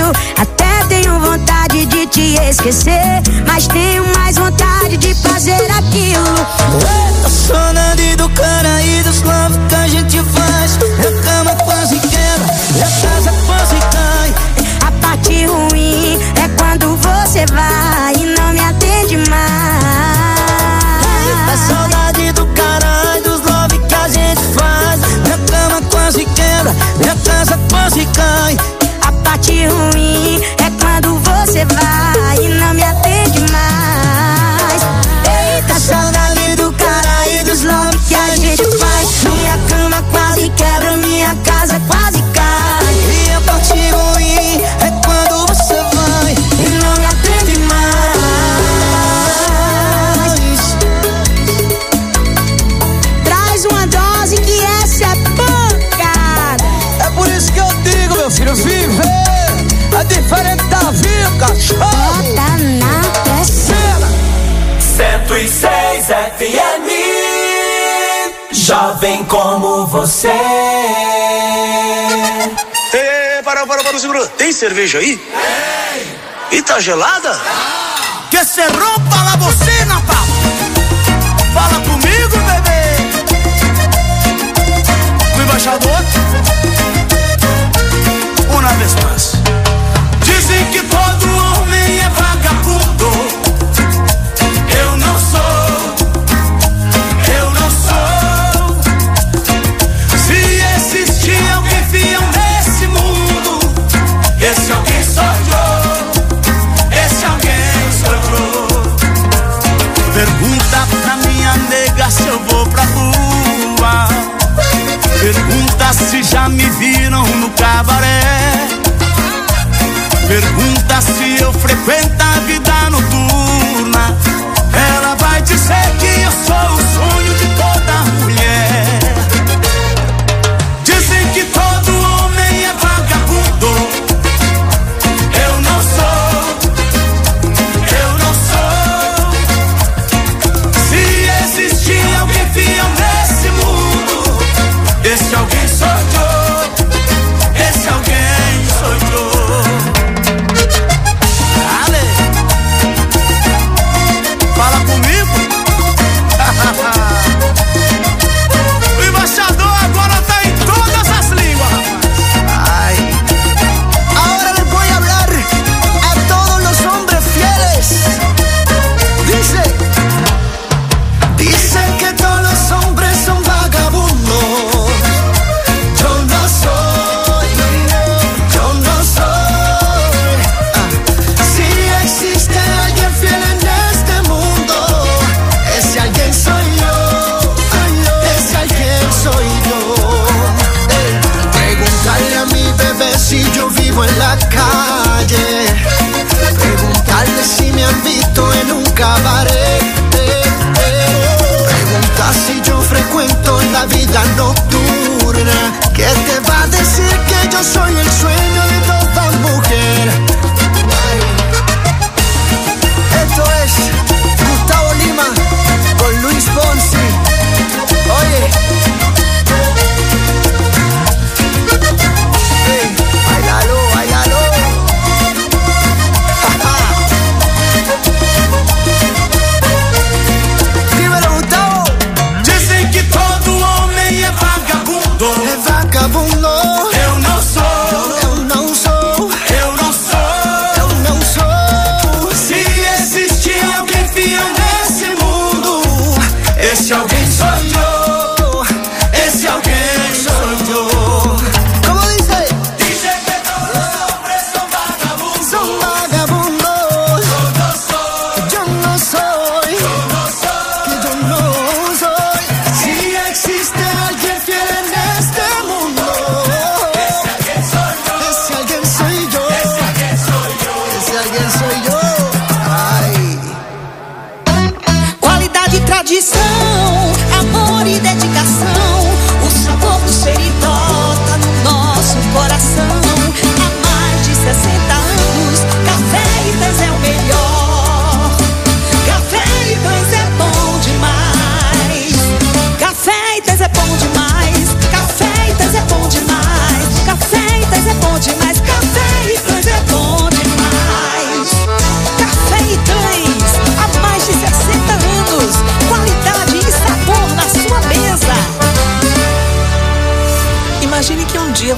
Até tenho vontade de te esquecer, mas tenho mais vontade de fazer aquilo. A saudade do cara e dos love que a gente faz. A cama quase quebra e a casa quase cai. A parte ruim é quando você vai e não me atende mais. A saudade do cara e dos love que a gente faz. A cama quase quebra e a casa quase cai. A parte ruim é quando você vai e não me atende mais. Eita, Saudade do cara e dos love que a gente faz. minha cama quase quebra, minha casa quase cai. E a parte ruim é quando você vai E não me atende mais. Traz uma dose que essa é pancada. É por isso que eu digo, meu filho, viver é diferente da vida, cachorro. Bota na pressão. 106 FM, jovem como você. Ei, para, segura. Tem cerveja aí? Tem. E tá gelada? Que se rompa la bocina, papo. Fala comigo, bebê. O embaixador. Uma vez mais. Dizem que todo homem é vagabundo. Eu não sou. Eu não sou. Se existir alguém fiel nesse mundo, esse alguém sou eu. Esse alguém sou eu. Pergunta pra minha nega se eu vou pra rua. Pergunta se já me viram no cabaré. Pergunta se eu frequento a vida noturna. Ela vai dizer que eu sou o sonho de toda mulher. Dizem que todo homem é vagabundo. Eu não sou. Eu não sou. Se existir alguém fiel nesse mundo, esse alguém sou eu. Esse alguém sou eu. Ale, fala comigo. O embaixador agora tá em todas as línguas, rapaz. Ay. Ahora les voy a hablar a todos los hombres fieles. Dicen que todos los hombres son vagabundos. Yo no soy. Yo no soy. Si existe alguien fiel en este mundo, ese alguien soy yo. Ese alguien soy yo. Preguntarle a mi bebé si yo vivo en la calle. Preguntarle si me han visto en un cabaret. Pregunta si yo frecuento la vida nocturna. ¿Qué te va a decir que yo soy el sueño de toda mujer? Esto es Gustavo Lima con Luis Fonsi. Oye, hey, bailalo, bailalo. Dímelo, Gustavo. Dizem que todo homem é vagabundo.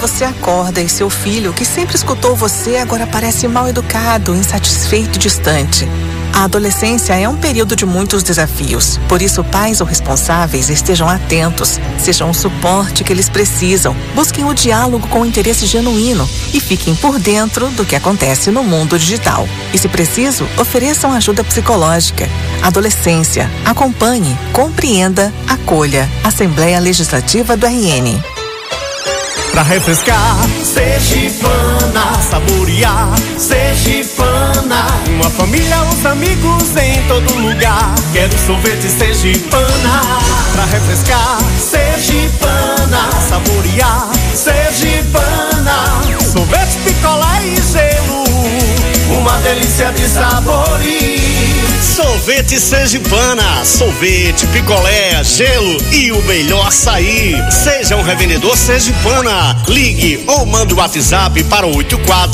você acorda e seu filho, que sempre escutou você, agora parece mal educado, insatisfeito e distante. A adolescência é um período de muitos desafios. Por isso, pais ou responsáveis estejam atentos, sejam o suporte que eles precisam, busquem o diálogo com interesse genuíno e fiquem por dentro do que acontece no mundo digital. E, se preciso, ofereçam ajuda psicológica. Adolescência. Acompanhe, compreenda, acolha. Assembleia Legislativa do RN. Pra refrescar, Sergipana, saborear, Sergipana. Uma família, os amigos em todo lugar. Quero sorvete Sergipana. Pra refrescar, Sergipana, saborear, Sergipana. Sorvete, picolé e gelo, uma delícia de sabores. Sorvete Sergipana, sorvete, picolé, gelo e o melhor açaí. Seja um revendedor Sergipana. Ligue ou mande o WhatsApp para o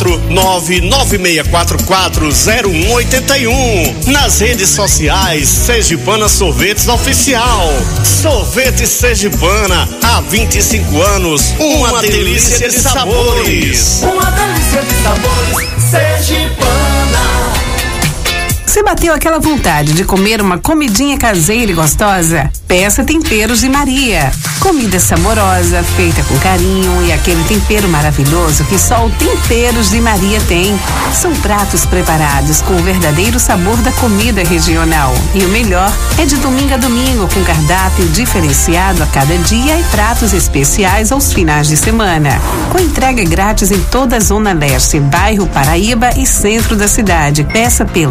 849-9644-0181. Nas redes sociais, Sergipana Sorvetes Oficial. Sorvete Sergipana, há 25 anos, uma delícia de sabores. Uma delícia de sabores, Sergipana. Você bateu aquela vontade de comer uma comidinha caseira e gostosa? Peça Temperos de Maria. Comida saborosa, feita com carinho e aquele tempero maravilhoso que só o Temperos de Maria tem. São pratos preparados com o verdadeiro sabor da comida regional. E o melhor é de domingo a domingo, com cardápio diferenciado a cada dia e pratos especiais aos finais de semana. Com entrega grátis em toda a Zona Leste, bairro Paraíba e centro da cidade. Peça pelo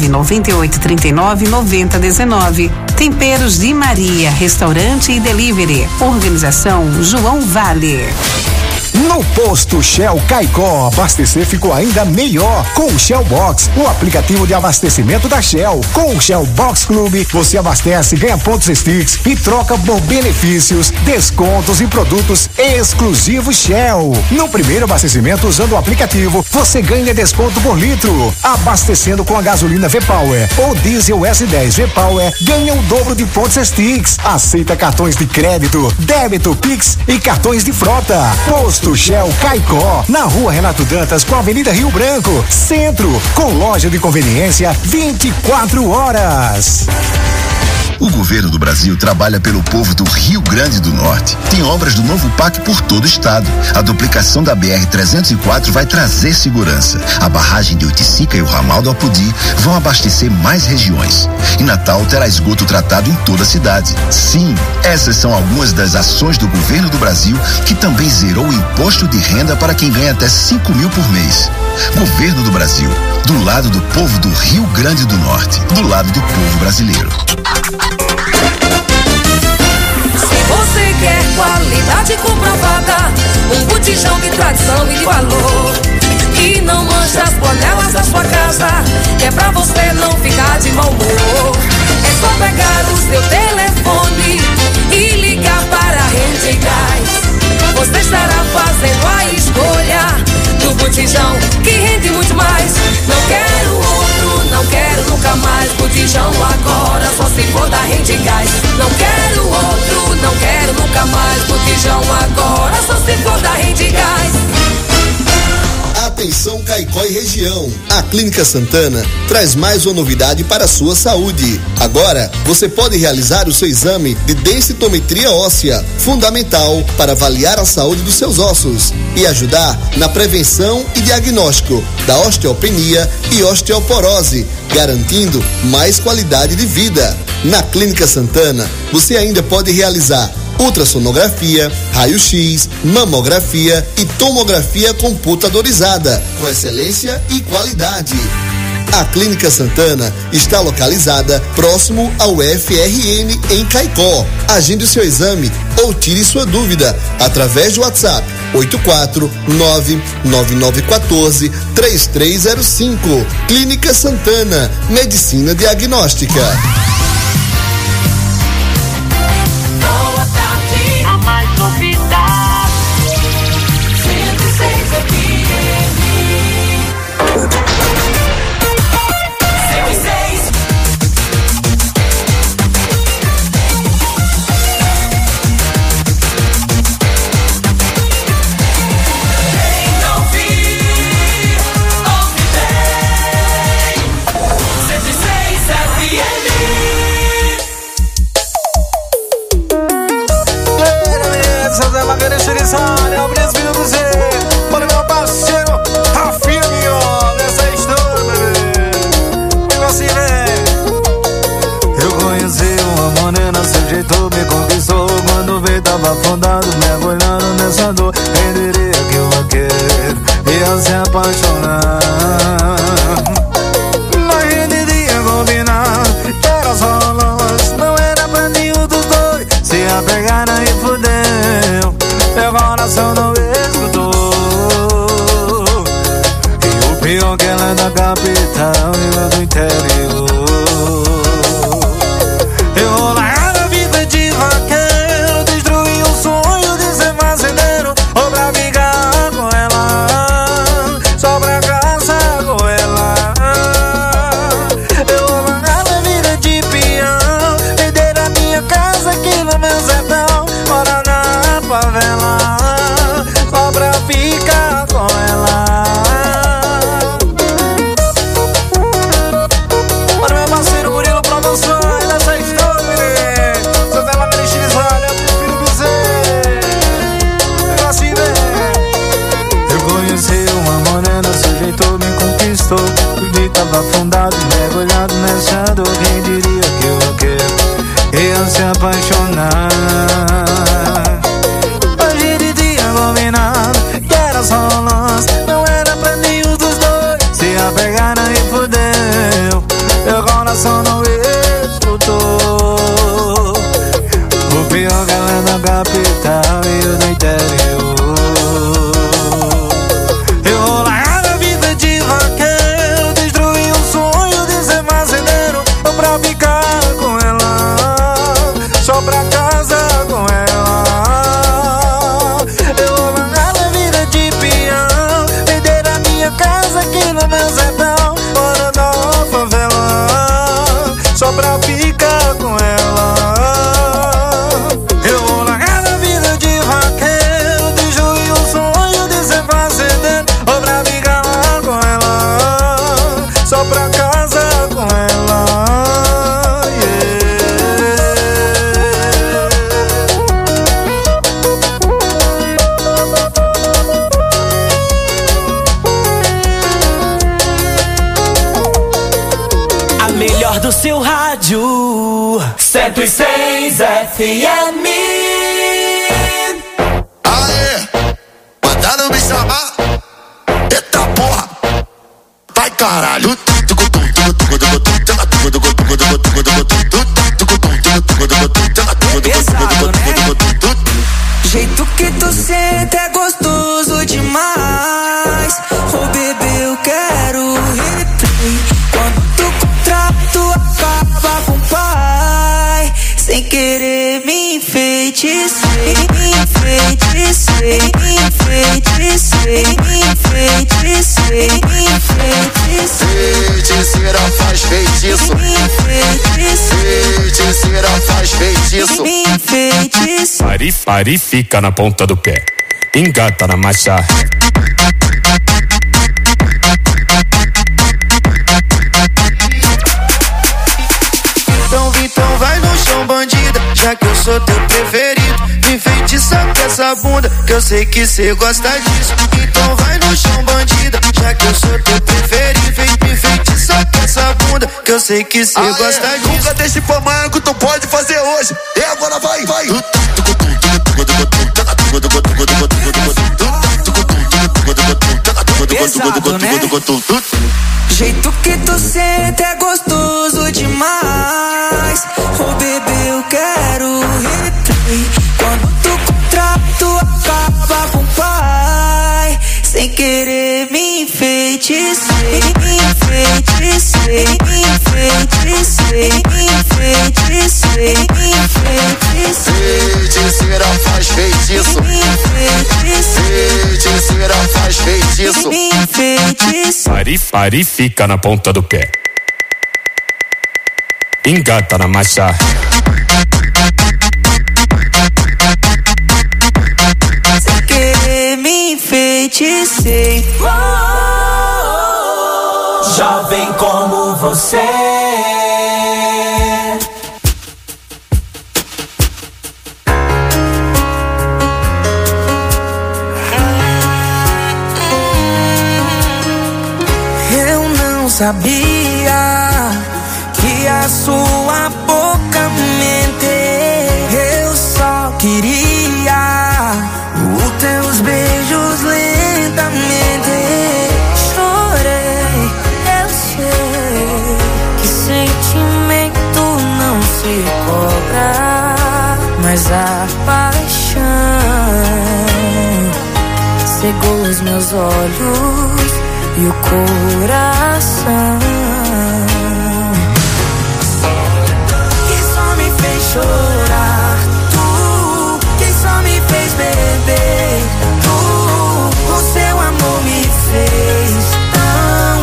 998399019. Temperos de Maria, restaurante e delivery. Organização João Vale. No posto Shell Caicó, abastecer ficou ainda melhor com o Shell Box, o aplicativo de abastecimento da Shell. Com o Shell Box Clube, você abastece, ganha pontos Stix e troca por benefícios, descontos e produtos exclusivos Shell. No primeiro abastecimento usando o aplicativo, você ganha desconto por litro. Abastecendo com a gasolina V-Power ou diesel S10 V-Power, ganha o dobro de pontos Stix. Aceita cartões de crédito, débito, Pix e cartões de frota. Posto Shell Caicó, na Rua Renato Dantas com a Avenida Rio Branco, Centro, com loja de conveniência 24 horas. O governo do Brasil trabalha pelo povo do Rio Grande do Norte. Tem obras do novo PAC por todo o estado. A duplicação da BR-304 vai trazer segurança. A barragem de Oiticica e o ramal do Apodi vão abastecer mais regiões. E Natal terá esgoto tratado em toda a cidade. Sim, essas são algumas das ações do governo do Brasil, que também zerou o imposto de renda para quem ganha até 5 mil por mês. Governo do Brasil, do lado do povo do Rio Grande do Norte, do lado do povo brasileiro. Se você quer qualidade comprovada, um botijão de tradição e de valor, que não mancha as panelas da sua casa, que é pra você não ficar de mau humor. É só pegar o seu telefone e ligar para a Rede Gás. Você estará fazendo a escolha do botijão que rende muito mais. Não quero outro, não quero nunca mais. Botijão agora só se for da Rede Gás. Não quero outro, não quero nunca mais. Botijão agora só se for da Rede Gás. Atenção Caicó e região, a Clínica Santana traz mais uma novidade para a sua saúde. Agora, você pode realizar o seu exame de densitometria óssea, fundamental para avaliar a saúde dos seus ossos e ajudar na prevenção e diagnóstico da osteopenia e osteoporose, garantindo mais qualidade de vida. Na Clínica Santana, você ainda pode realizar ultrassonografia, raio-x, mamografia e tomografia computadorizada, com excelência e qualidade. A Clínica Santana está localizada próximo ao FRN em Caicó. Agende o seu exame ou tire sua dúvida através do WhatsApp 849-9914-3305. Clínica Santana, Medicina Diagnóstica. pior que ela é da capital e eu do interior. Eu vou largar a vida de vaqueiro, destruir o sonho de ser fazendeiro, ou pra brigar com ela, só pra casar com ela. Eu vou largar a vida de peão, vender a minha casa aqui no meu sertão, morar na favela, só pra ficar com ela. Para meu parceiro Murilo Produções, dessa história, menino. Seu dela me estilizada, eu prefiro dizer. Negócio de ver. Eu conheci uma morena, seu jeito me conquistou. O dia tava afundado, mergulhado nessa dor. Quem diria que eu roqueiro ia se apaixonar? Hoje de dia combinado, que era só um lance, não era pra nenhum dos dois. Se apegaram e fudeu, meu coração não escutou. O pior que ela é da capital e eu do interior. Eu vou largar a vida de vaqueiro, destruir o sonho de ser fazendeiro, ou pra ficar com ela, só pra casar com ela. Eu vou largar a vida de peão, vender a minha casa aqui no meu sertão, fora da favela, só pra ficar com ela. Eu vou largar a vida de vaqueiro, destruir o sonho de ser fazendeiro, ou pra brigar com ela, só pra casar com ela. A melhor do seu rádio, 106 FM. Aê, mandaram me chamar. Eita porra, vai caralho. Pesado, né? Jeito que tu sente é gostoso demais. Oh bebê, eu quero replay. Quando tu contrato acaba com o pai, sem querer me enfeitecei, me enfeitecei, me enfeitecei, me enfeitecei, me enfeitecei. Feiticeira faz feitiço, me enfeitecei, feiticeira faz feitiço. me enfeitecei. Pari fica na ponta do pé, engata na marcha. Então vai no chão, bandida, já que eu sou teu preferido. Me enfeitiça com essa bunda, que eu sei que cê gosta disso. Então vai no chão, bandida, já que eu sou teu preferido. Me enfeitiça com essa bunda, que eu sei que cê gosta disso. Nunca deixe pra amanhã que tu pode fazer hoje. E agora vai, vai. Pesado, né? Jeito que tu sente é gostoso demais. Oh bebê, eu quero replay. Quando tu contrato acaba com o pai, sem querer me enfeitecei, me enfeitecei, me enfeitecei, me enfeitecei, me enfeitecei. Feiticeira faz feitiço, me enfeitecei, feiticeira faz feitiço. me enfeitecei. Pari fica na ponta do pé, engata na marcha. Sem querer me enfeitecei. Jovem como você. Eu não sabia que a sua boca mente. Eu só queria os teus beijos lentamente. Chorei, eu sei que sentimento não se cobra, mas a paixão cegou os meus olhos e o coração. Quem só me fez chorar, tu. Quem só me fez beber, tu. O seu amor me fez tão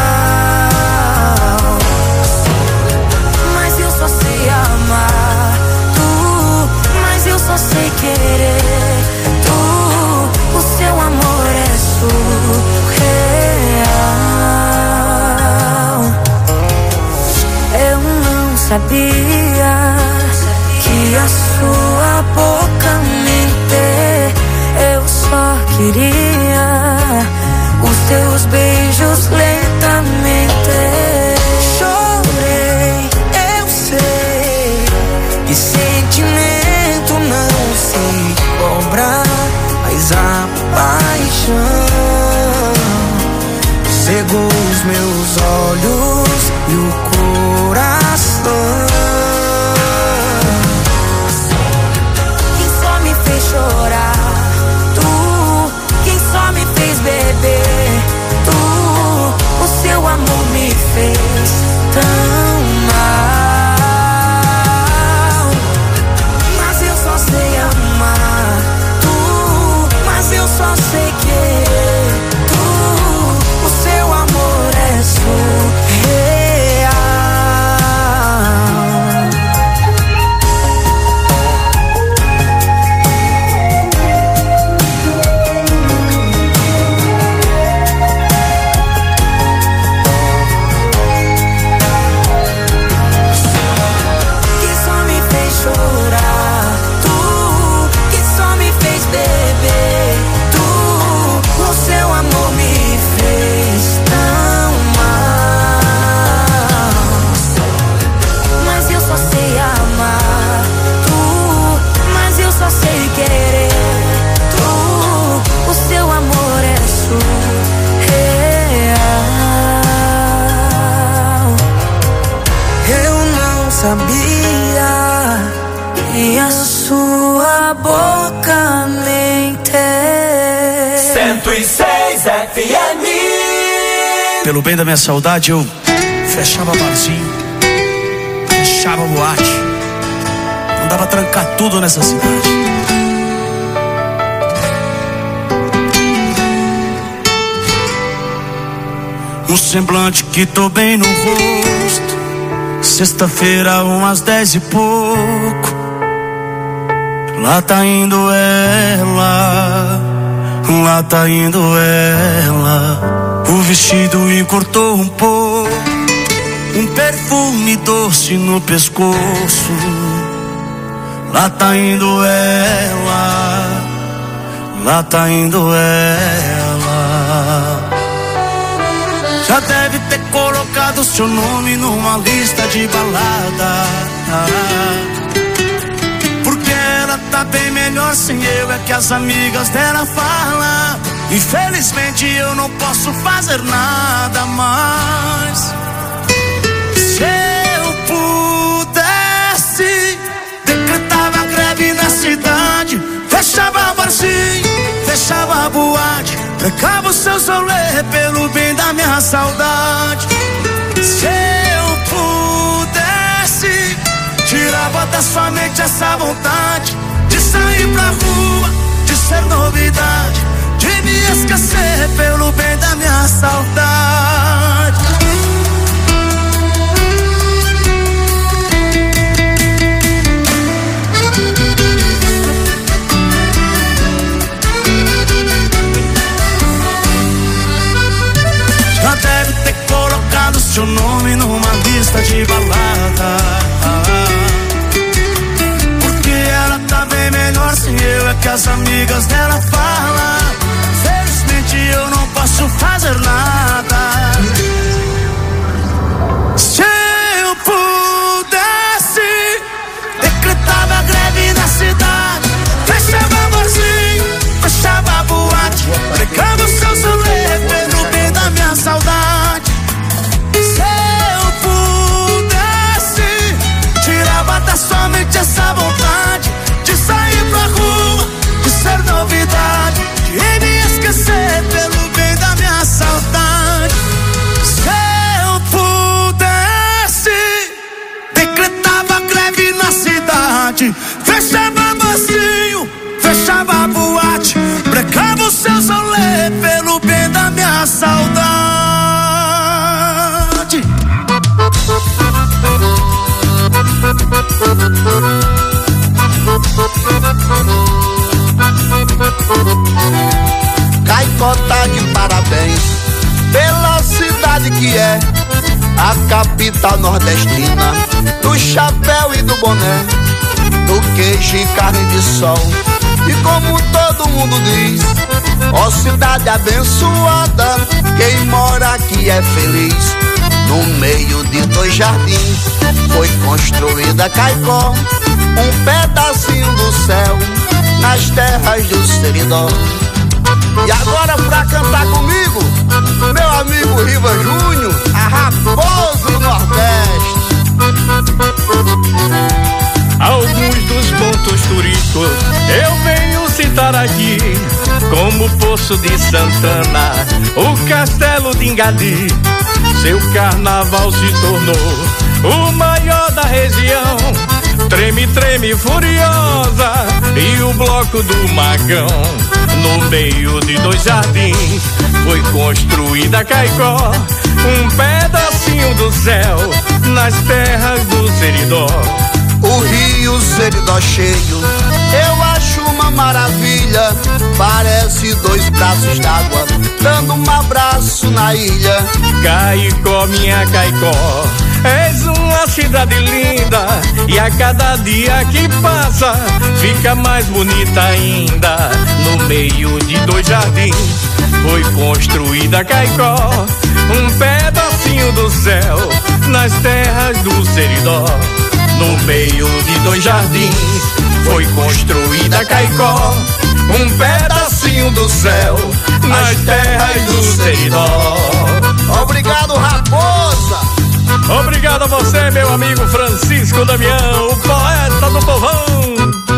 mal. Mas eu só sei amar, tu. Mas eu só sei querer, tu. O seu amor é surreal. Eu não sabia que a sua boca mente. Eu só queria os teus beijos lentamente. Chorei, eu sei, que sentimento não sei cobrar, mas a paixão cegou os meus olhos e o coração. Quem só me fez chorar, tu. Quem só me fez beber, tu. O seu amor me fez tão mal. Mas eu só sei amar, tu. Mas eu só sei querer, tu. O seu amor é surreal. Quem só me fez chorar, tu. Quem só me fez beber, tu. O seu amor me fez tão mal. Mas eu só sei amar, tu. Mas eu só sei querer, tu. O seu amor é surreal. Eu não sabia que a sua boca mente. 106 FM. Pelo bem da minha saudade, eu fechava barzinho, fechava boate, mandava trancar tudo nessa cidade. Um semblante que tô bem no rosto. Sexta-feira, umas 10 e pouco. Lá tá indo ela, lá tá indo ela. O vestido encurtou um pouco, um perfume doce no pescoço. Lá tá indo ela, lá tá indo ela. Já deve ter colocado seu nome numa lista de balada, porque ela tá bem melhor sem eu, é que as amigas dela falam. Infelizmente eu não posso fazer nada mais. Se eu pudesse, decretava greve na cidade, fechava barzinho, fechava boate, trancava os seus rolê pelo bem da minha saudade. Se eu pudesse, tirava da sua mente essa vontade de sair pra rua, de ser novidade, de me esquecer pelo bem da minha saudade. Já deve ter colocado seu nome numa lista de balada, porque ela tá bem melhor sem eu, é que as amigas dela falam. Felizmente eu não posso fazer nada. Se eu pudesse, decretava greve na cidade, fechava barzinho, fechava boate, pegava os seus rolê pelo bem da minha saudade. Se eu pudesse, tirava da sua mente essa vontade de sair pra rua, de ser novidade, de me esquecer pelo bem da minha saudade. cidade que é a capital nordestina, do chapéu e do boné, do queijo e carne de sol. E como todo mundo diz, ó cidade abençoada, quem mora aqui é feliz. No meio de dois jardins foi construída Caicó, um pedacinho do céu nas terras do Seridó. E agora pra cantar comigo, meu amigo Riva Júnior, a raposa do Nordeste. Alguns dos pontos turísticos eu venho citar aqui, como o Poço de Santana, o Castelo de Ingadi. Seu carnaval se tornou o maior da região. Treme, treme, furiosa e o bloco do Magão. No meio de dois jardins foi construída Caicó, um pedacinho do céu nas terras do Seridó. O rio Seridó cheio, eu acho uma maravilha. Parece dois braços d'água, dando um abraço na ilha. Caicó, minha Caicó, és uma cidade linda, e a cada dia que passa fica mais bonita ainda. No meio de dois jardins foi construída Caicó, um pedacinho do céu nas terras do Seridó. No meio de dois jardins foi construída Caicó, um pedacinho do céu nas terras do Seridó. Obrigado, raposa! Obrigado a você, meu amigo Francisco Damião, o poeta do povão.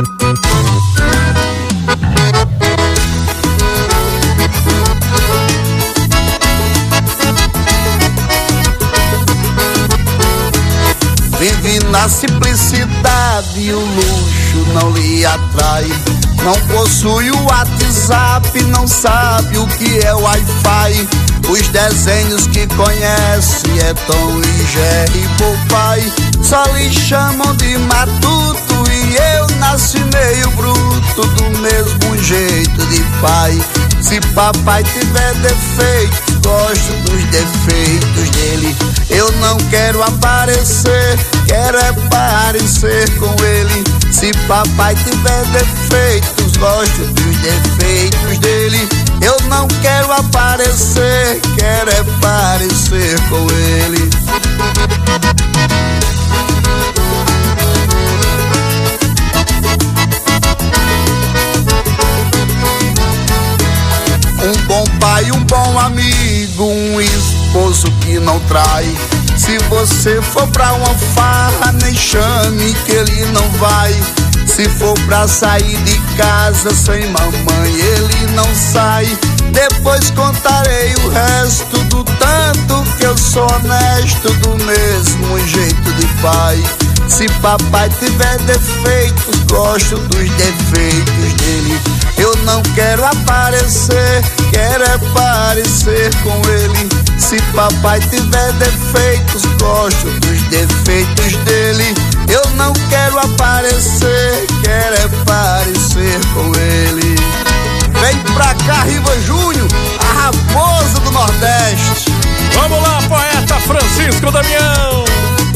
Vive na simplicidade, o luxo não lhe atrai. Não possui o WhatsApp, não sabe o que é Wi-Fi. Os desenhos que conhece é Tom e Jerry, Popeye. Só lhe chamam de matuto e eu nasci meio bruto, do mesmo jeito de pai. Se papai tiver defeitos, gosto dos defeitos dele. Eu não quero aparecer, quero é parecer com ele. Se papai tiver defeitos, gosto dos defeitos dele. Eu não quero aparecer, quero é parecer com ele. Um bom pai, um bom amigo, um esposo que não trai. Se você for pra uma farra, nem chame que ele não vai. Se for pra sair de casa sem mamãe, ele não sai. Depois contarei o resto do tanto que eu sou honesto, do mesmo jeito de pai. Se papai tiver defeitos, gosto dos defeitos dele. Eu não quero aparecer, quero é parecer com ele. Se papai tiver defeitos, gosto dos defeitos dele. Eu não quero aparecer, quero é parecer com ele. Vem pra cá, Riva Júnior, a raposa do Nordeste. Vamos lá, poeta Francisco Damião.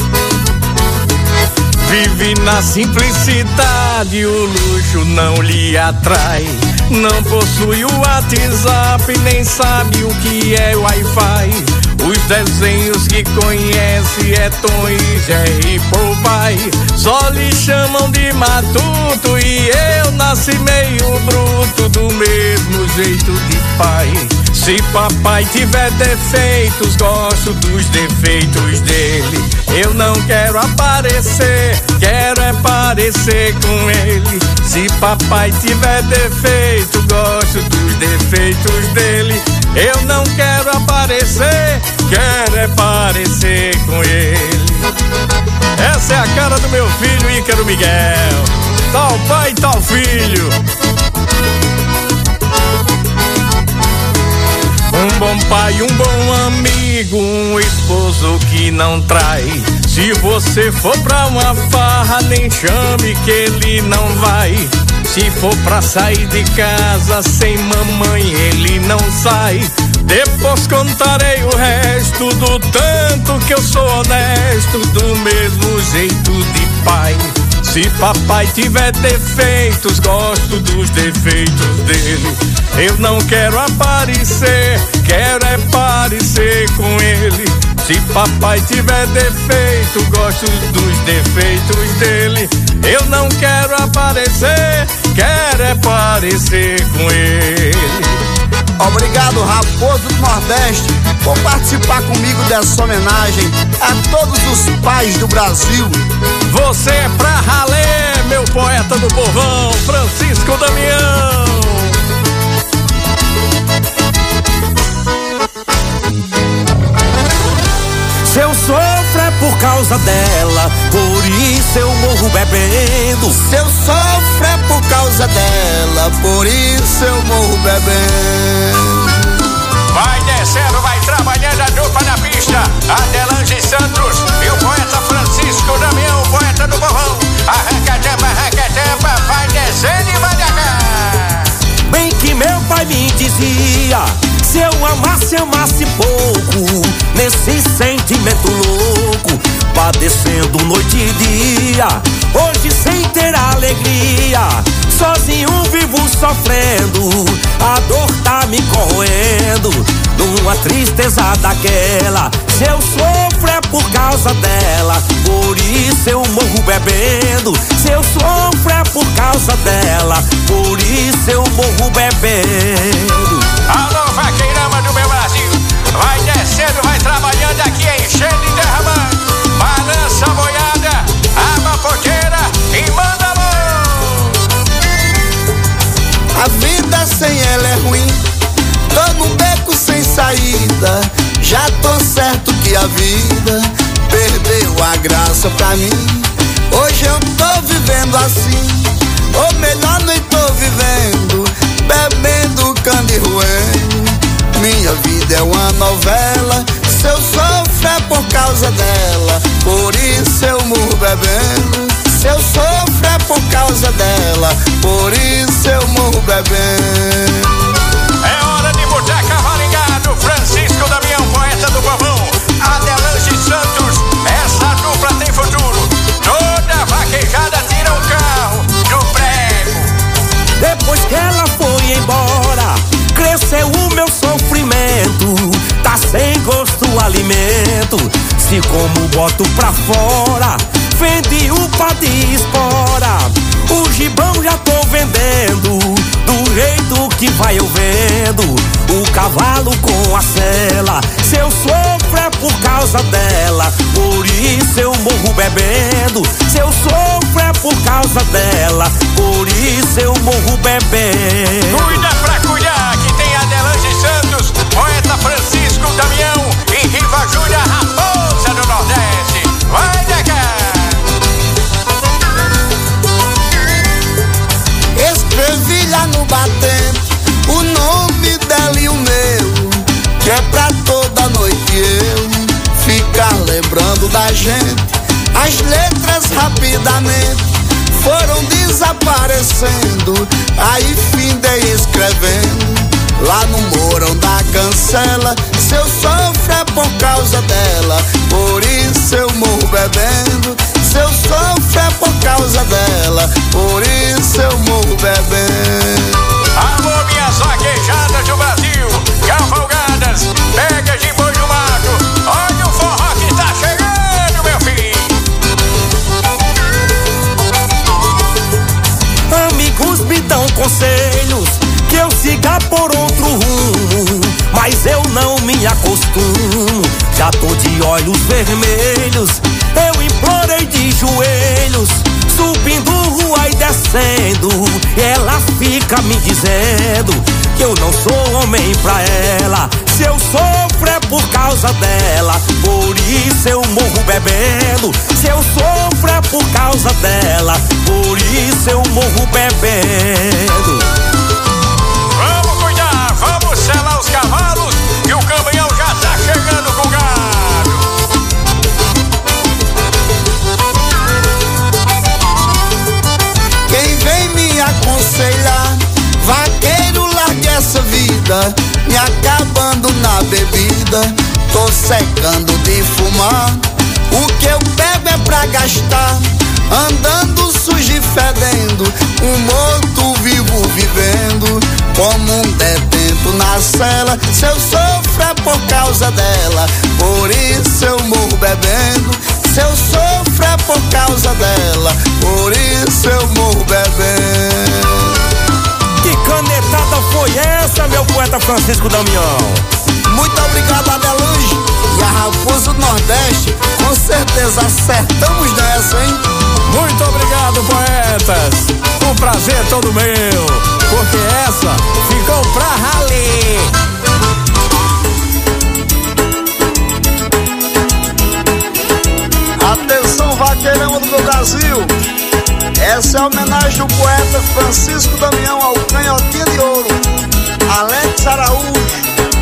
Vive na simplicidade, o luxo não lhe atrai. Não possui o WhatsApp, nem sabe o que é Wi-Fi. Os desenhos que conhece é Tom e Jerry, Popeye. Só lhe chamam de matuto e eu nasci meio bruto, do mesmo jeito de pai. Se papai tiver defeitos, gosto dos defeitos dele. Eu não quero aparecer, quero é parecer com ele. Se papai tiver defeito, gosto dos defeitos dele. Eu não quero aparecer, quero é parecer com ele. Essa é a cara do meu filho Ícaro Miguel. Tal pai, tal filho. Um bom pai, um bom amigo, um esposo que não trai. Se você for pra uma farra, nem chame que ele não vai. Se for pra sair de casa sem mamãe, ele não sai. Depois contarei o resto do eu sou honesto do mesmo jeito de pai. Se papai tiver defeitos, gosto dos defeitos dele. Eu não quero aparecer, quero é parecer com ele. Se papai tiver defeito, gosto dos defeitos dele. Eu não quero aparecer, quero é parecer com ele. Obrigado, Raposo do Nordeste, por participar comigo dessa homenagem a todos os pais do Brasil. Você é pra ralé, meu poeta do povão, Francisco Damião. Se eu sofro é por causa dela, por isso eu morro bebendo. Se eu sofro é por causa dela, por isso eu morro bebendo. Vai descendo, vai trabalhando a dupla na pista, Adelange Santos e o poeta Francisco Damião, o poeta do povão. Arranca tampa, vai descendo e vai cá. Bem que meu pai me dizia, se eu amasse pouco, nesse sentimento louco, padecendo noite e dia, hoje sem ter alegria, sozinho vivo sofrendo, a dor tá me corroendo, numa tristeza daquela. Se eu sofro é por causa dela, por isso eu morro bebendo. Se eu sofro é por causa dela, por isso eu morro bebendo. Alô, vaqueirama do meu Brasil, vai descendo, vai trabalhando aqui, enchendo e derramando. Balança a boiada, aba a poteira e manda a mão. A vida sem ela é ruim, tô num beco sem saída. Já tô certo que a vida perdeu a graça pra mim. Hoje eu tô vivendo assim, ou melhor nem tô vivendo, bebendo cana e roendo. Minha vida é uma novela, se eu sofro é por causa dela, por isso eu morro bebendo. Se eu sofro é por causa dela, por isso eu morro bebendo. É hora de botar cavalo engado, Francisco Damião, poeta do povão, Adelange Santos, essa dupla tem futuro. Toda vaquejada tira um carro do prego. Depois que ela foi embora, cresceu o meu sofrimento, tá sem gosto o alimento. Se como boto pra fora, vendi o pá de espora. O gibão já tô vendendo, do jeito que vai eu vendo. O cavalo com a sela, se eu sofro é por causa dela, por isso eu morro bebendo. Se eu sofro é por causa dela, por isso eu morro bebendo. Cuida pra cuidar, que tem Adelange Santos, poeta Francisco Damião e Riva Júlia, Raposa do Nordeste. Vai de cá. Escrevi lá no batente o nome dela e o meu, que é pra toda noite eu ficar lembrando da gente. As letras rapidamente foram desaparecendo, aí findei escrevendo lá no Mourão da Cancela. Se eu sofro é por causa dela, por isso eu morro bebendo. Se eu sofro é por causa dela, por isso eu morro bebendo. Alô, minhas vaquejadas do Brasil, cavalgadas, pegas de boi no mato, olha o forró que tá chegando, meu filho. Amigos me dão conselhos, que eu siga por outro rumo, mas eu não me acostumo. Já tô de olhos vermelhos, eu implorei de joelhos, subindo rua e descendo, e ela fica me dizendo que eu não sou homem pra ela. Se eu sofro é por causa dela, por isso eu morro bebendo. Se eu sofro é por causa dela, por isso eu morro bebendo. Vamos cuidar, vamos selar os cavalos, que o caminhão já tá chegando com o gado. Quem vem me aconselhar, vaqueiro, largue essa vida, me acabando na bebida. tô secando de fumar. O que eu pego é pra gastar, andando sujo e fedendo, um morto vivo vivendo, como um detento na cela. Se eu sofro é por causa dela, por isso eu morro bebendo. Se eu sofro é por causa dela, por isso eu morro bebendo. Que canetada foi essa, meu poeta Francisco Damião? Muito obrigado, Adelange e a Raposo Nordeste. Com certeza acertamos nessa, hein? Muito obrigado, poetas. O prazer é todo meu, porque essa ficou pra rally. Atenção, vaqueirão do Brasil. Essa é a homenagem do poeta Francisco Damião ao canhotinho de ouro, Alex Araújo.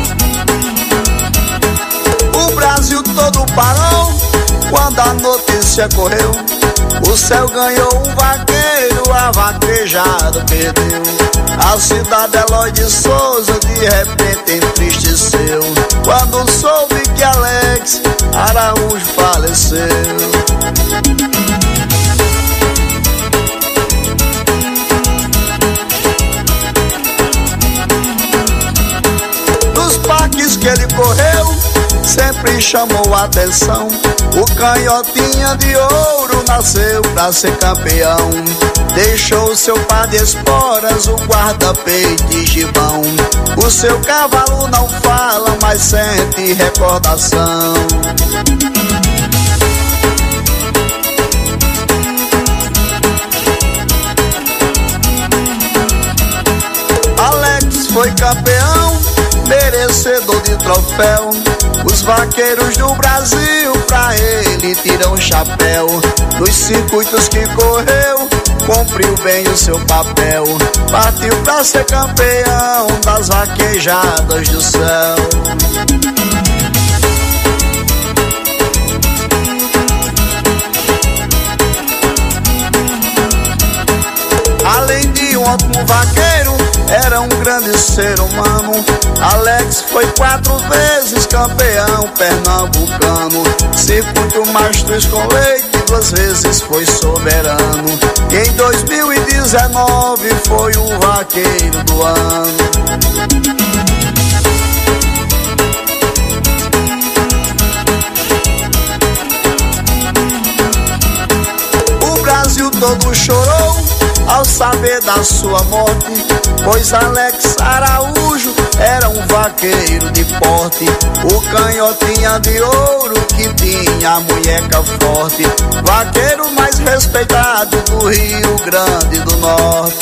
O Brasil todo parou quando a notícia correu. O céu ganhou um vaqueiro, a vaquejada perdeu. A cidade Eloy de Souza de repente entristeceu quando soube que Alex Araújo faleceu. Nos parques que ele correu, sempre chamou a atenção. O canhotinha de ouro nasceu pra ser campeão. Deixou seu par de esporas, o guarda-peito de gibão. O seu cavalo não fala, mas sente recordação. Alex foi campeão, merecedor de troféu. Os vaqueiros do Brasil pra ele tiram o chapéu. Nos circuitos que correu, cumpriu bem o seu papel. Partiu pra ser campeão das vaquejadas do céu. Além de um ótimo vaqueiro, era um grande ser humano. Alex foi 4 vezes campeão pernambucano. Circuito Mastros com Leite, 2 vezes foi soberano. E em 2019 foi o vaqueiro do ano. O Brasil todo chorou ao saber da sua morte, pois Alex Araújo era um vaqueiro de porte. O canhotinha de ouro que tinha a munheca forte, vaqueiro mais respeitado do Rio Grande do Norte.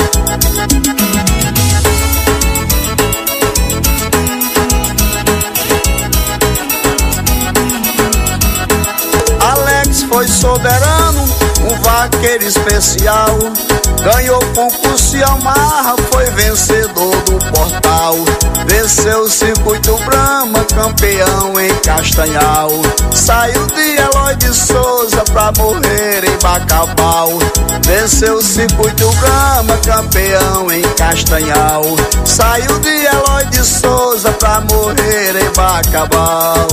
Alex foi soberano, um vaqueiro especial. Ganhou concurso e amarra, foi vencedor do Portal. Venceu o circuito Brahma, campeão em Castanhal. Saiu de Eloy de Souza pra morrer em Bacabal. Venceu o circuito Brahma, campeão em Castanhal. Saiu de Eloy de Souza pra morrer em Bacabal.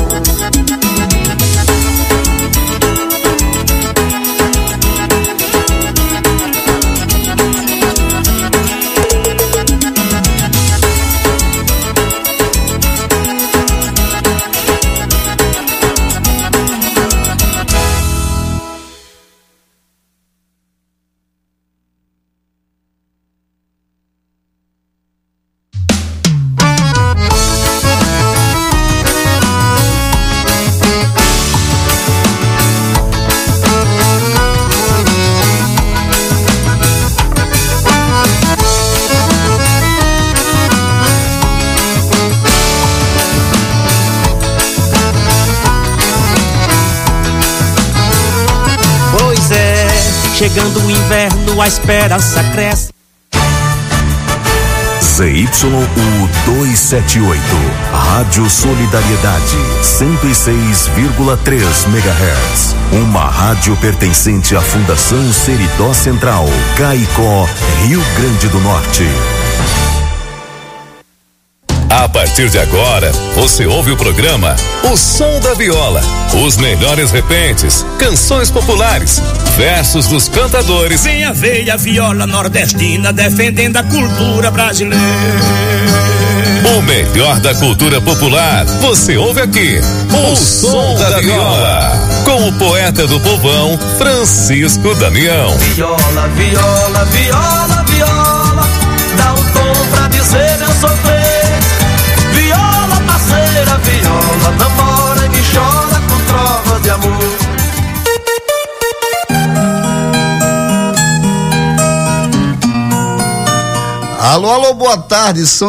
Chegando o inverno, a esperança cresce. ZYU 278, Rádio Solidariedade, 106,3 MHz. Uma rádio pertencente à Fundação Seridó Central, Caicó, Rio Grande do Norte. A partir de agora, você ouve o programa O Som da Viola. Os melhores repentes, canções populares, versos dos cantadores. Vem a veia viola nordestina defendendo a cultura brasileira. O melhor da cultura popular, você ouve aqui. O Som da Viola. Com o poeta do povão, Francisco Damião. Viola, viola, viola, viola, dá um tom pra dizer meu sofrer. Viola, parceira, viola, namora e me chora com trovas de amor. Alô, alô, boa tarde, são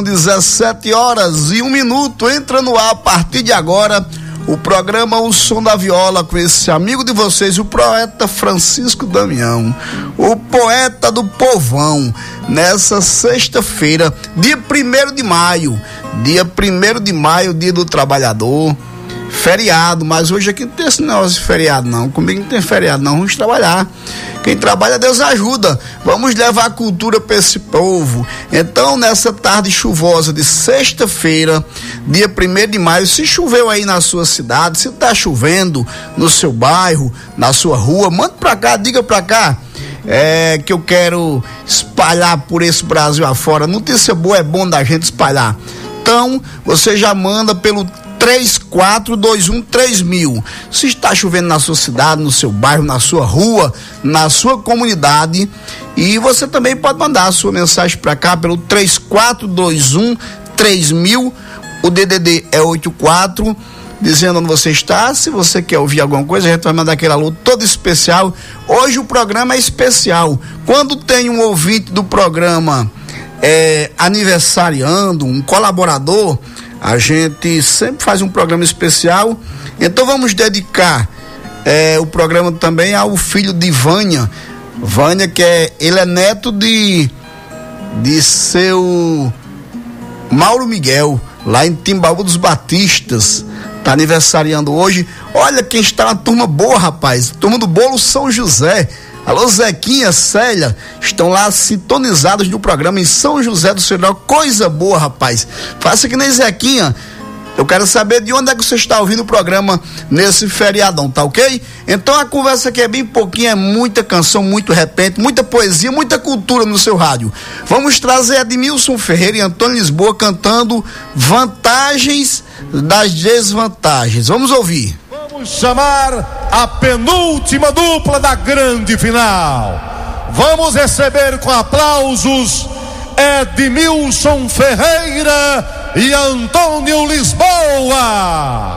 17h01. Entra no ar a partir de agora o programa O Som da Viola, com esse amigo de vocês, o poeta Francisco Damião, o poeta do povão, nessa sexta-feira, dia 1º de maio, dia do trabalhador, feriado, mas hoje aqui não tem esse negócio de feriado não, comigo não tem feriado não, vamos trabalhar. Quem trabalha, Deus ajuda. Vamos levar a cultura para esse povo. Então, nessa tarde chuvosa de sexta-feira, dia 1º de maio, se choveu aí na sua cidade, se tá chovendo no seu bairro, na sua rua, manda pra cá, diga pra cá. Que eu quero espalhar por esse Brasil afora. Notícia boa é bom da gente espalhar. Então, você já manda pelo 34213000. Se está chovendo na sua cidade, no seu bairro, na sua rua, na sua comunidade, e você também pode mandar a sua mensagem para cá pelo 34213000. O DDD é 84, dizendo onde você está. Se você quer ouvir alguma coisa, a gente vai mandar aquele alô todo especial. Hoje o programa é especial. Quando tem um ouvinte do programa aniversariando, um colaborador, a gente sempre faz um programa especial. Então vamos dedicar o programa também ao filho de Vânia, que ele é neto de seu Mauro Miguel, lá em Timbaúba dos Batistas. Tá aniversariando hoje. Olha quem está na turma boa, rapaz, turma do Bolo São José. Alô, Zequinha, Célia, estão lá sintonizados no programa em São José do Seridó. Coisa boa, rapaz. Faça que nem Zequinha. Eu quero saber de onde é que você está ouvindo o programa nesse feriadão, tá ok? Então a conversa aqui é bem pouquinho, é muita canção, muito repente, muita poesia, muita cultura no seu rádio. Vamos trazer Edmilson Ferreira e Antônio Lisboa cantando Vantagens das Desvantagens. Vamos ouvir. Vamos chamar a penúltima dupla da grande final. Vamos receber com aplausos Edmilson Ferreira e Antônio Lisboa.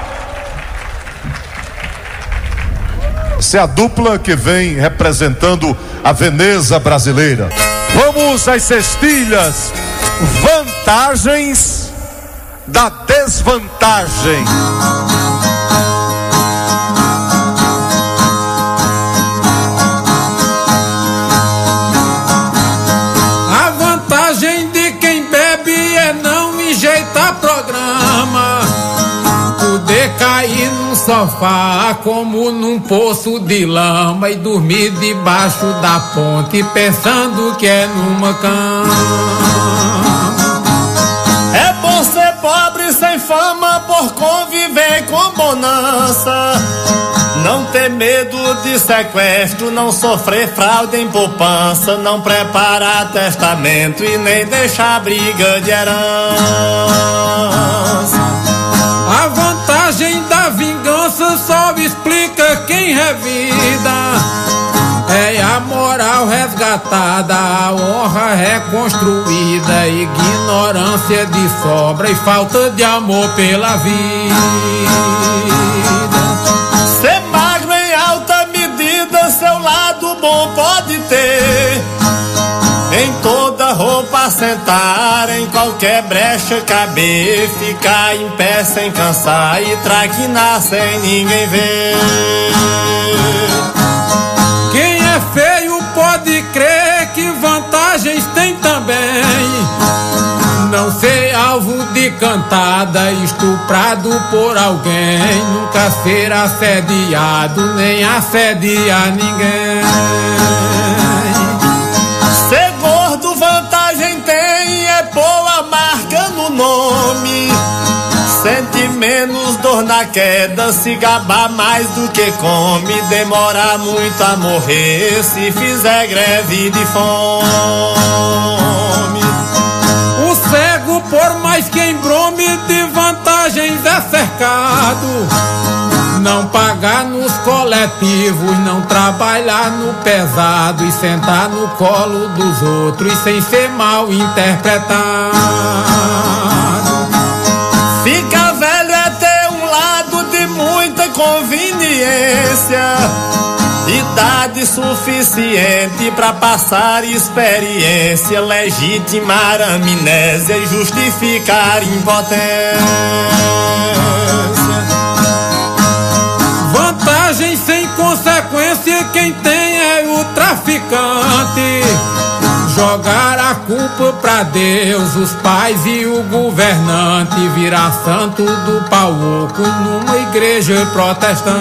Essa é a dupla que vem representando a Veneza brasileira. Vamos às cestilhas. Vantagens da desvantagem. Cair num sofá como num poço de lama e dormir debaixo da ponte pensando que é numa cama. É bom ser pobre sem fama por conviver com bonança, não ter medo de sequestro, não sofrer fraude em poupança, não preparar testamento e nem deixar briga de herança. A vantagem da vingança só explica quem revida. É a moral resgatada, a honra reconstruída, ignorância de sobra e falta de amor pela vida. Ser magro em alta medida, seu lado bom pode ter. Em toda roupa sentar, em qualquer brecha caber, ficar em pé sem cansar e traquinar sem ninguém ver. Quem é feio pode crer que vantagens tem também. Não ser alvo de cantada, estuprado por alguém, nunca ser assediado, nem assediar ninguém. Ser gordo vantagem tem, é pôr a marca no nome. menos dor na queda, se gabar mais do que come, demorar muito a morrer se fizer greve de fome. O cego, por mais que embrome, de vantagens é cercado. Não pagar nos coletivos, não trabalhar no pesado e sentar no colo dos outros sem ser mal interpretado. Ficar velho é ter um lado de muita conveniência, idade suficiente pra passar experiência, legitimar amnésia e justificar impotência. Vantagem sem consequência, quem tem é o traficante. Jogar a culpa pra Deus, os pais e o governante, virar santo do pau oco numa igreja protestante.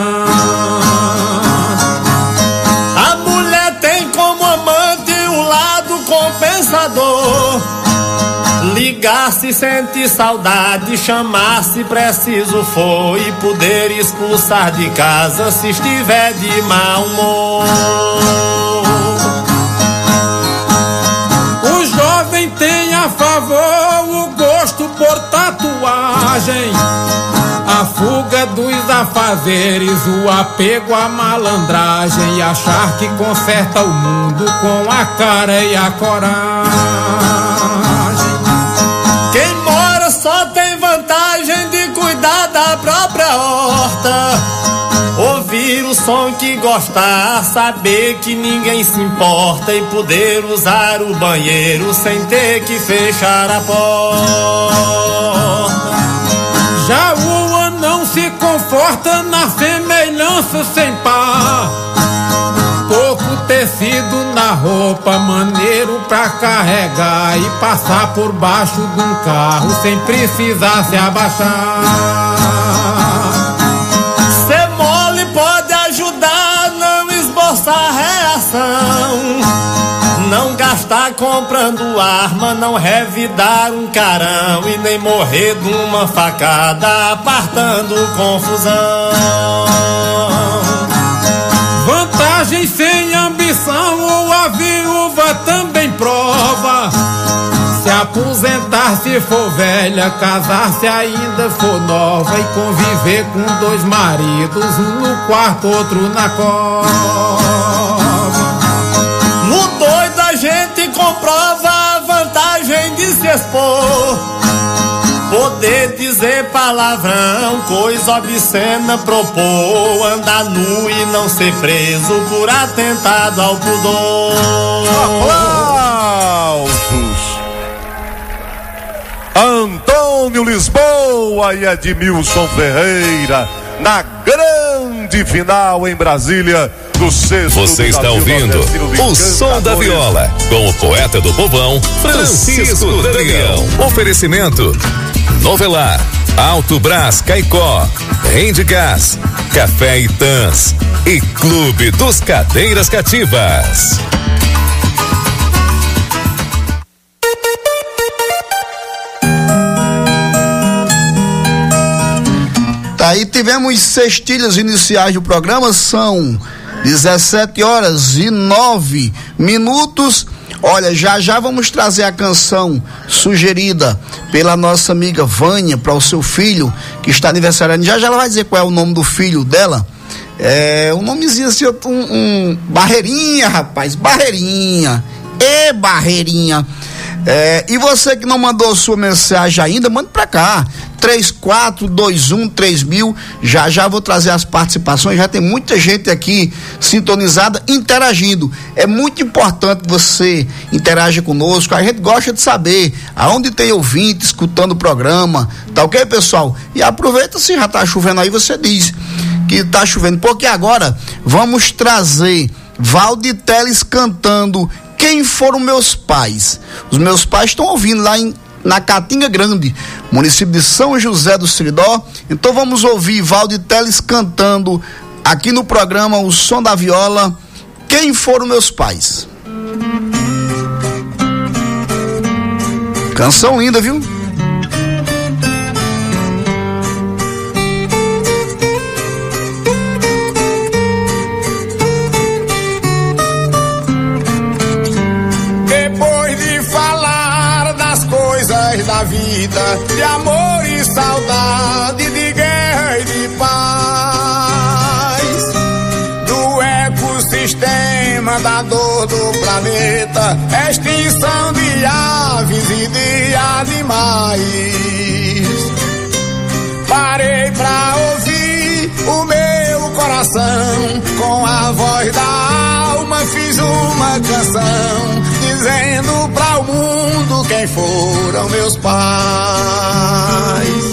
A mulher tem como amante o lado compensador, ligar se sente saudade, chamar se preciso for, e poder expulsar de casa se estiver de mau humor. O jovem tem a favor o gosto por tatuagem, a fuga dos afazeres, o apego à malandragem, e achar que conserta o mundo com a cara e a coragem. Quem mora só tem vantagem de cuidar da própria horta, ouvir o som que gostar, saber que ninguém se importa e poder usar o banheiro sem ter que fechar a porta. Já o anão se conforta na semelhança sem par, pouco tecido na roupa, maneiro pra carregar e passar por baixo de um carro sem precisar se abaixar. Ser mole pode ajudar, não esboçar reação, não gastar comprando arma, não revidar um carão e nem morrer de uma facada apartando confusão. Vantagem sem ambição, ou a viúva também prova. Se aposentar se for velha, casar se ainda for nova, e conviver com dois maridos, um no quarto, outro na cova. No doido a gente comprova a vantagem de se expor, poder dizer palavrão, coisa obscena propor, andar nu e não ser preso por atentado ao pudor. Aplausos! Antônio Lisboa e Edmilson Ferreira na grande final em Brasília do sexto. Você está ouvindo o Som da Viola com o poeta do povão, Francisco Damião. Oferecimento Novelar, Alto Brás Caicó, Rende Gás, Café Itãs e Clube dos Cadeiras Cativas. Tá aí, tivemos cestilhas iniciais do programa, são 17h09. Olha, já vamos trazer a canção sugerida pela nossa amiga Vânia para o seu filho que está aniversariando. Já ela vai dizer qual é o nome do filho dela. Um nomezinho assim, Barreirinha, rapaz, Barreirinha. Barreirinha. E você que não mandou sua mensagem ainda, manda pra cá, 34213000. Já vou trazer as participações. Já tem muita gente aqui sintonizada, interagindo. É muito importante que você interaja conosco. A gente gosta de saber aonde tem ouvinte escutando o programa, tá ok, pessoal? E aproveita, se já tá chovendo aí, você diz que tá chovendo, porque agora vamos trazer Valdir Teles cantando Quem Foram Meus Pais. Os meus pais estão ouvindo lá na Catinga Grande, município de São José do Seridó. Então vamos ouvir Valdir Teles cantando aqui no programa O Som da Viola, Quem Foram Meus Pais. Canção linda, viu? vida, de amor e saudade, de guerra e de paz, do ecossistema, da dor do planeta, extinção de aves e de animais. Parei pra ouvir o meu coração, com a voz da alma fiz uma canção, dizendo pra o mundo quem foram meus pais.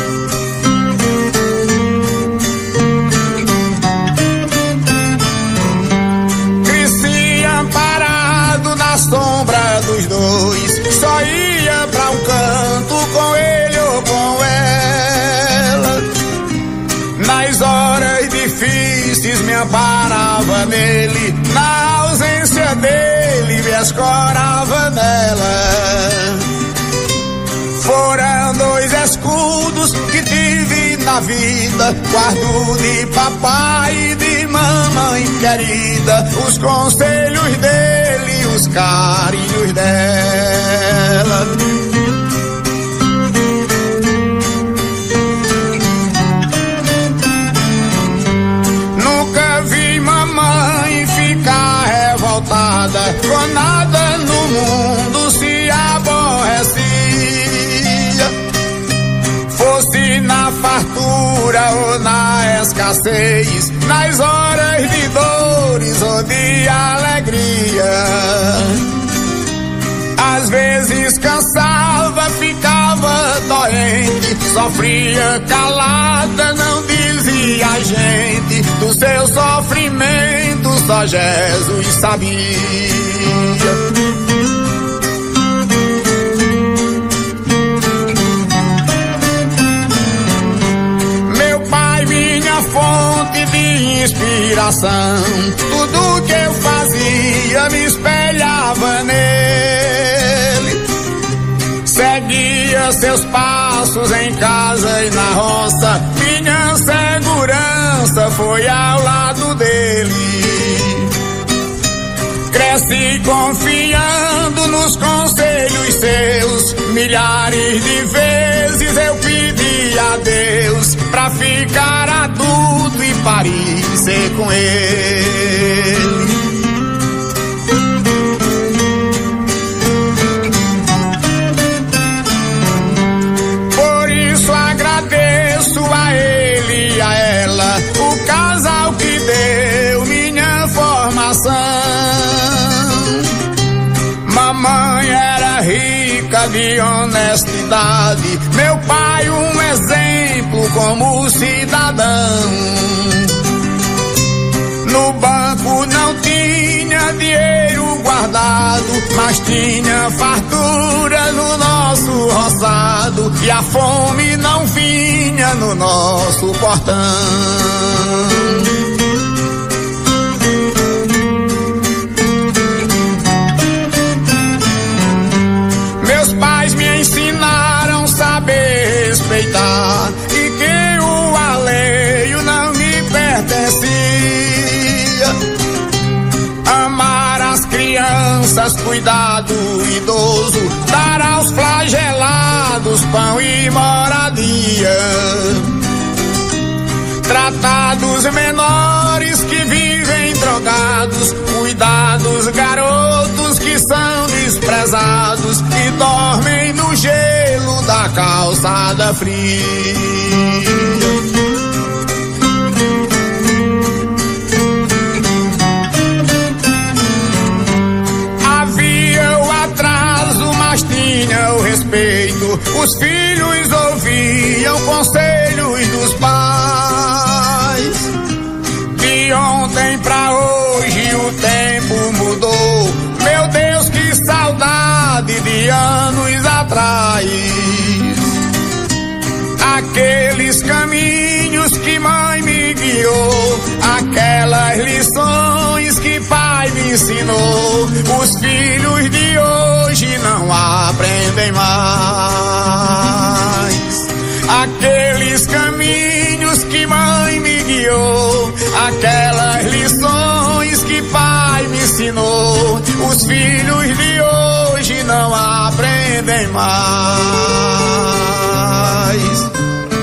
Cresci amparado na sombra dos dois, só ia pra um canto com ele ou com ela. Nas horas difíceis me amparava nele, na ausência dele me escorava nela. Foram dois escudos que tive na vida, guardo de papai e de mamãe querida, os conselhos dele, os carinhos dela. Com nada no mundo se aborrecia, fosse na fartura ou na escassez, nas horas de dores ou de alegria. Às vezes cansava, ficava doente, sofria calada, não dizia a gente, do seu sofrimento só Jesus sabia. Meu pai, minha fonte de inspiração, tudo que eu fazia me espelhava nele. Seguia seus passos em casa e na roça, minha segurança foi ao lado dele. Cresci confiando nos conselhos seus, milhares de vezes eu pedi a Deus pra ficar adulto e parecer com ele. Agradeço a ele e a ela, o casal que deu minha formação. Mamãe era rica de honestidade, meu pai um exemplo como cidadão. No banco não tinha dinheiro guardado, mas tinha fartura no nosso roçado, e a fome não vinha no nosso portão. Meus pais me ensinaram a saber respeitar, e que o alheio não me pertencia. Amar as crianças, cuidar do idoso, dar aos flagelados pão e moradia. Tratar dos menores que vivem drogados, cuidar dos garotos que são desprezados e dormem no gelo da calçada fria. Tinha o respeito, os filhos ouviam conselhos dos pais. De ontem pra hoje o tempo mudou, meu Deus, que saudade de anos atrás. Aqueles caminhos que mãe me guiou, aquelas lições que pai me ensinou, os filhos de hoje não aprendem mais. Aqueles caminhos que mãe me guiou, aquelas lições que pai me ensinou, os filhos de hoje não não aprendem mais.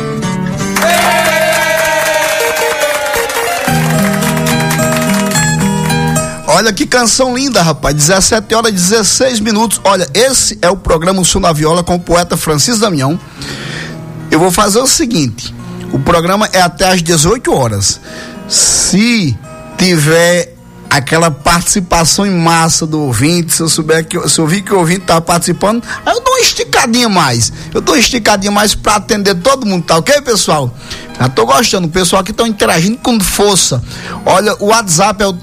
Olha que canção linda, rapaz, 17h16. Olha, esse é o programa O Som da Viola com o poeta Francisco Damião. Eu vou fazer o seguinte, o programa é até às 18h. Se tiver aquela participação em massa do ouvinte, se eu vi que o ouvinte tá participando, aí eu dou uma esticadinha mais. Pra atender todo mundo, tá ok, pessoal? Já tô gostando, o pessoal aqui estão interagindo com força. Olha, o WhatsApp é o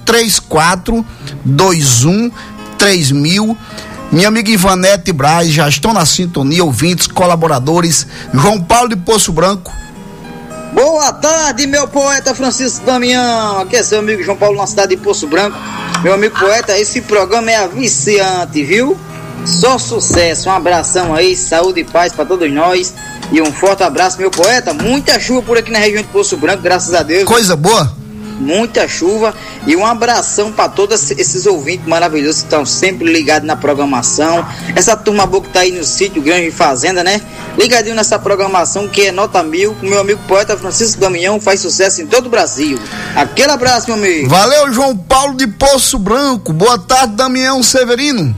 34213000. Minha amiga Ivanete Braz já estão na sintonia, ouvintes, colaboradores. João Paulo de Poço Branco. Boa tarde, meu poeta Francisco Damião. Aqui é seu amigo João Paulo, na cidade de Poço Branco. Meu amigo poeta, esse programa é viciante, viu? Só sucesso, um abração aí, saúde e paz para todos nós. E um forte abraço, meu poeta. Muita chuva por aqui na região de Poço Branco, graças a Deus. Coisa boa. Muita chuva e um abração para todos esses ouvintes maravilhosos que estão sempre ligados na programação. Essa turma boa que tá aí no sítio Grande Fazenda, né? Ligadinho nessa programação que é nota 1000. O meu amigo poeta Francisco Damião faz sucesso em todo o Brasil. Aquele abraço, meu amigo. Valeu, João Paulo de Poço Branco. Boa tarde, Damião Severino.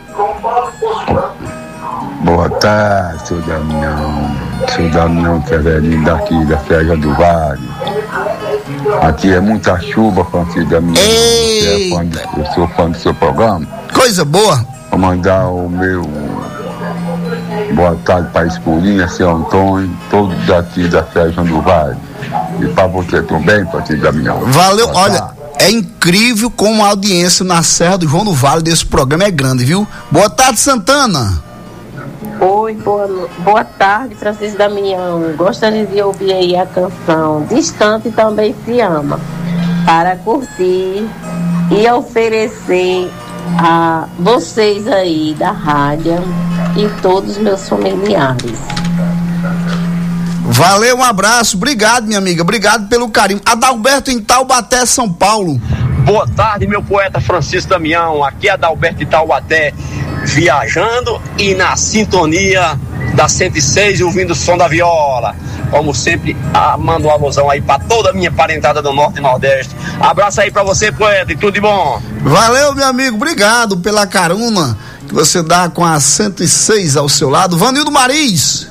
Boa tarde, seu Damião. Seu Damião Severino daqui da Serra do Vale. Aqui é muita chuva, Francisco Damião. Eu sou fã do seu programa. Coisa boa. Vou mandar o meu boa tarde para a Escurinha, seu Antônio, todos daqui da Serra do Vale. E para você também, Francisco Damião. Valeu, olha. É incrível como a audiência na Serra do João do Vale desse programa é grande, viu? Boa tarde, Santana. Oi, boa tarde, Francisco Damião. Gostaria de ouvir aí a canção Distante Também Se Ama, para curtir e oferecer a vocês aí da rádio e todos os meus familiares. Valeu, um abraço, obrigado, minha amiga, obrigado pelo carinho. Adalberto em Taubaté, São Paulo. Boa tarde, meu poeta Francisco Damião. Aqui é Adalberto em Taubaté, viajando e na sintonia da 106, ouvindo o som da viola. Como sempre, mando uma alusão aí pra toda a minha parentada do Norte e Nordeste. Abraço aí pra você, poeta, e tudo de bom. Valeu, meu amigo, obrigado pela carona que você dá com a 106 ao seu lado. Vanildo Mariz.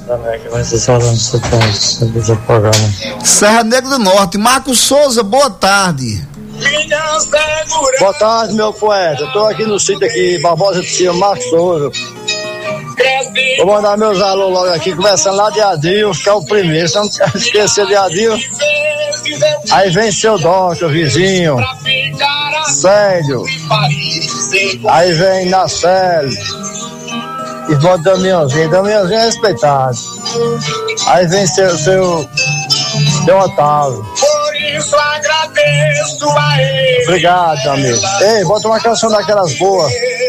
Serra Negra do Norte. Marcos Souza, boa tarde. Boa tarde, meu poeta. Eu tô aqui no sítio aqui, Barbosa de Cima, Marcos Souza. Vou mandar meus alô logo aqui, começando lá de Adil, que é o primeiro, se não esquecer de Adil. Aí vem seu Dócio, vizinho, Célio. Aí vem Nacelle, irmão do Damiãozinho é respeitado. Aí vem seu Otávio. Por isso agradeço a ele. Obrigado, amigo. Ei, bota uma canção daquelas boas.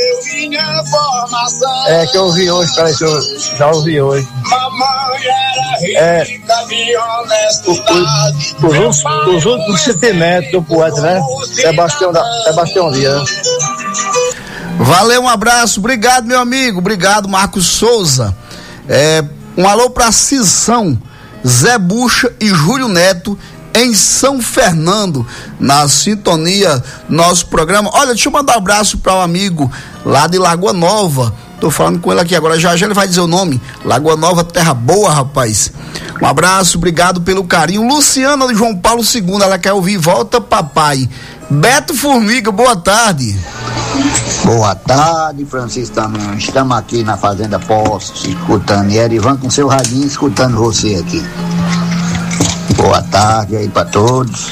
É que eu ouvi hoje, peraí, que eu já ouvi hoje. Os últimos sentimentos do poeta, né? Sebastião Dias. Valeu, um abraço, obrigado, meu amigo, obrigado, Marcos Souza. Um alô pra Cisão, Zé Bucha e Júlio Neto em São Fernando, na sintonia nosso programa. Olha, deixa eu mandar um abraço para um amigo lá de Lagoa Nova. Tô falando com ele aqui agora, já ele vai dizer o nome. Lagoa Nova, terra boa, rapaz. Um abraço, obrigado pelo carinho. Luciana de João Paulo II, ela quer ouvir Volta Papai. Beto Formiga, boa tarde. Boa tarde, Francisco Damião. Estamos aqui na Fazenda Postos, escutando. E Erivan com seu radinho, escutando você aqui. Boa tarde aí para todos.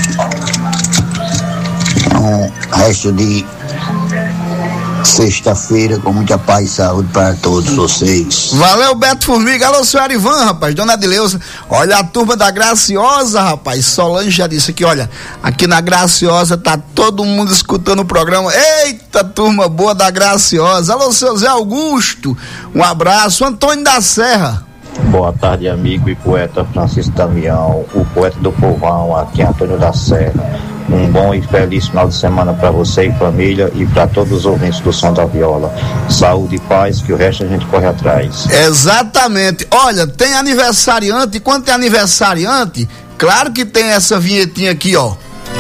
Resto de sexta-feira com muita paz e saúde para todos vocês. Valeu, Beto Formiga. Alô, senhor Ivan, rapaz, dona Adileuza. Olha a turma da Graciosa, rapaz. Solange já disse aqui, olha, aqui na Graciosa tá todo mundo escutando o programa. Eita, turma boa da Graciosa. Alô, seu Zé Augusto, um abraço. Antônio da Serra. Boa tarde, amigo e poeta Francisco Damião, o poeta do povão, aqui Antônio da Serra. Um bom e feliz final de semana para você e família e para todos os ouvintes do Som da Viola. Saúde e paz, que o resto a gente corre atrás. Exatamente. Olha, tem aniversariante, e quando tem aniversariante, claro que tem essa vinhetinha aqui, ó.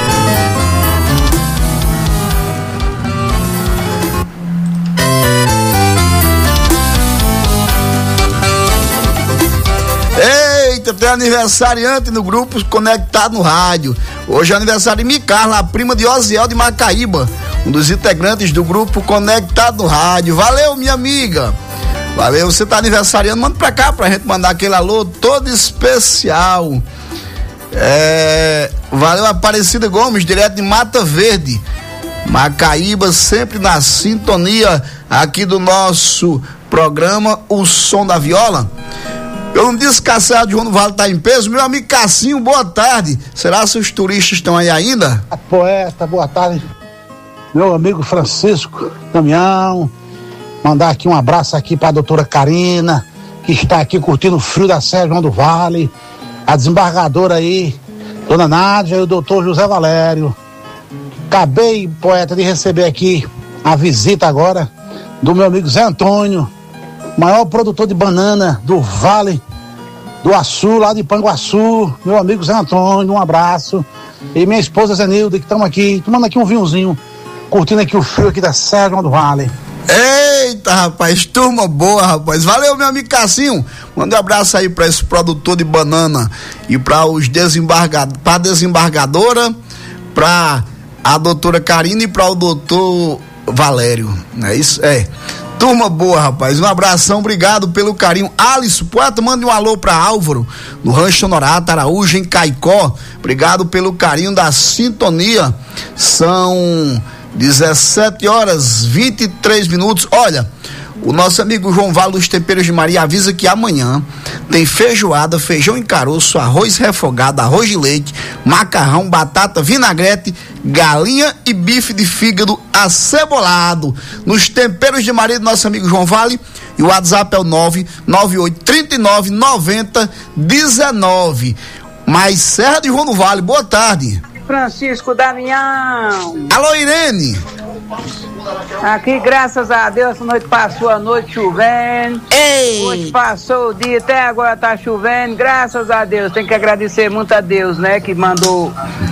Tem aniversariante no grupo Conectado no Rádio. Hoje é aniversário de Micarla, a prima de Osiel de Macaíba, um dos integrantes do grupo Conectado no Rádio. Valeu, minha amiga. Valeu, você tá aniversariando, manda pra cá pra gente mandar aquele alô todo especial. Valeu, Aparecida Gomes, direto de Mata Verde, Macaíba, sempre na sintonia aqui do nosso programa O Som da Viola. Eu não disse que a Serra de João do Vale tá em peso. Meu amigo Cassinho, boa tarde. Será que os turistas estão aí ainda? Poeta, boa tarde. Meu amigo Francisco Damião, mandar aqui um abraço aqui para a doutora Karina, que está aqui curtindo o frio da Serra de João do Vale, a desembargadora aí, dona Nádia, e o doutor José Valério. Acabei, poeta, de receber aqui a visita agora do meu amigo Zé Antônio, maior produtor de banana do Vale do Açu, lá de Panguaçu, meu amigo Zé Antônio, um abraço. E minha esposa Zenilde, que estamos aqui, tomando aqui um vinhozinho, curtindo aqui o frio aqui da Serra João do Vale. Eita, rapaz, turma boa, rapaz. Valeu, meu amigo Cassinho. Manda um abraço aí pra esse produtor de banana e pra os pra desembargadora, pra a doutora Karina e pra o doutor Valério. É isso? Turma boa, rapaz. Um abração, obrigado pelo carinho. Alisson, poeta, mande um alô pra Álvaro, no Rancho Honorato Araújo, em Caicó. Obrigado pelo carinho da sintonia. São 17h23. Olha, o nosso amigo João Vale dos Temperos de Maria avisa que amanhã tem feijoada, feijão em caroço, arroz refogado, arroz de leite, macarrão, batata, vinagrete, galinha e bife de fígado acebolado nos Temperos de Maria do nosso amigo João Vale. E o WhatsApp é o 998399019. Mais Serra de João do Vale, boa tarde. Francisco Damião. Alô, Irene. Aqui, graças a Deus, a noite passou a noite chovendo. Ei. Hoje passou o dia, até agora tá chovendo. Graças a Deus, tem que agradecer muito a Deus, né? Que mandou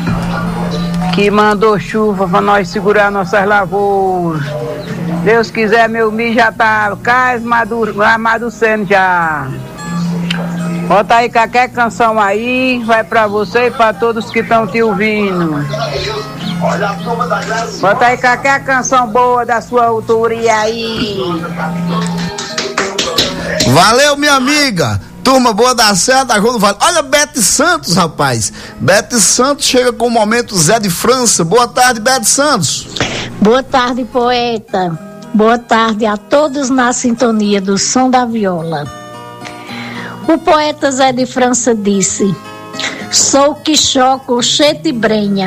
chuva pra nós segurar nossas lavouras. Deus quiser, meu milho já tá quase amadurecendo já. Bota aí qualquer canção aí, vai pra você e pra todos que estão te ouvindo. Bota aí qualquer canção boa da sua autoria aí. Valeu, minha amiga. Turma boa da Serra da João do Vale. Olha, Bete Santos, rapaz. Bete Santos chega com o momento Zé de França. Boa tarde, Bete Santos. Boa tarde, poeta. Boa tarde a todos na sintonia do Som da Viola. O poeta Zé de França disse: sou que choco, chete brenha,